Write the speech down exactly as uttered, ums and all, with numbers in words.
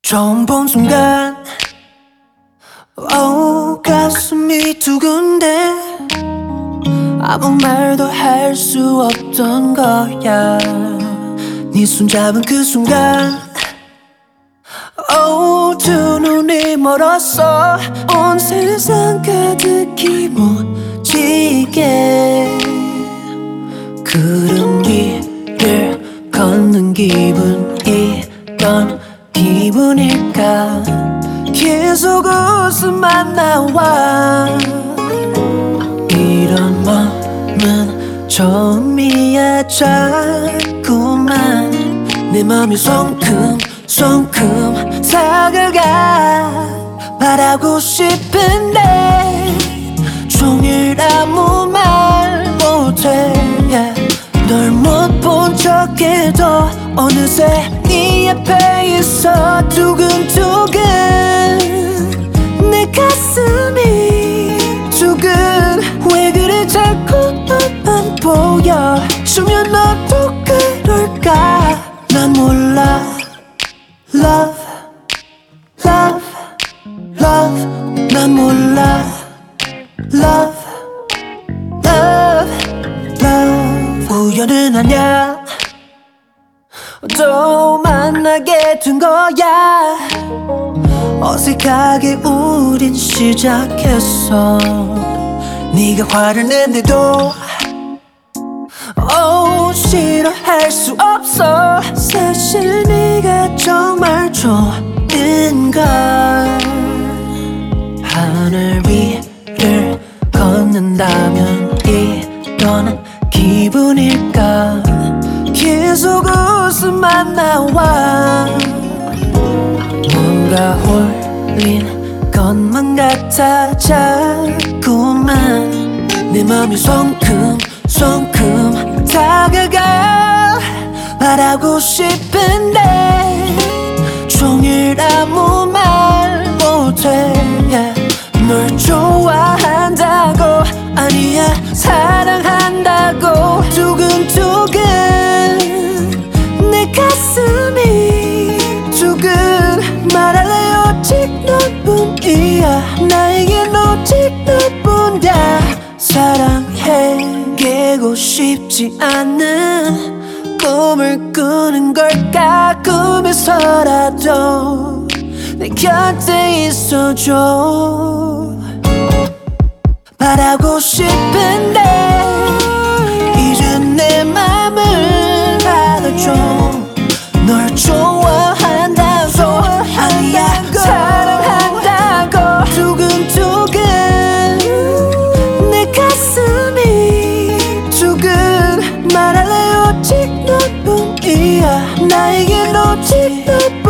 처음 본 순간 oh, 가슴이 두근대 아무 말도 할 수 없던 거야. 네 손잡은 그 순간 oh, 두 눈이 멀었어. 온 세상 가득히 묻히게 구름 위를 걷는 기분 이런 기분일까. 계속 웃음만 나와. 이런 맘은 처음이야. 자꾸만 내 맘이 송금 송금 다가가. 말하고 싶은데 종일 아무 말 못해. yeah. 널 못 본 척해도 어느새 네 앞에 있어. 두근두근 내 가슴이 두근. 왜 그래 자꾸 너만 보여. 주면 너도 그럴까. 난 몰라. Love, love, love. 난 몰라. Love, love, love. 우연은 아냐. 또 만나게 된 거야. 어색하게 우린 시작했어. 네가 화를 낸데도 oh, 싫어할 수 없어. 사실 네가 정말 좋은걸. 하늘 위를 걷는다면 이런 기분일까. 계속 웃음만 나와. 뭔가 홀린 것만 같아. 자꾸만 내 맘이 송금 송금 다가가. 말하고 싶은데 종일 아무 말 못해. yeah. 널 좋아한다고 아니야 사랑한다고. 두근두근 내 가슴이 두근. 말할래 오직 너뿐이야. 나에겐 오직 너뿐이야. 사랑해 깨고 싶지 않은 꿈을 꾸는 걸까. 꿈에서라도 내 곁에 있어줘. 말하고 싶은데 이제 내 맘을 받아줘. 널 좋아한다고 아니야 사랑한다고. 두근두근 내 가슴이 두근. 말할래 오직 너뿐이야. 나에겐 오직 너뿐.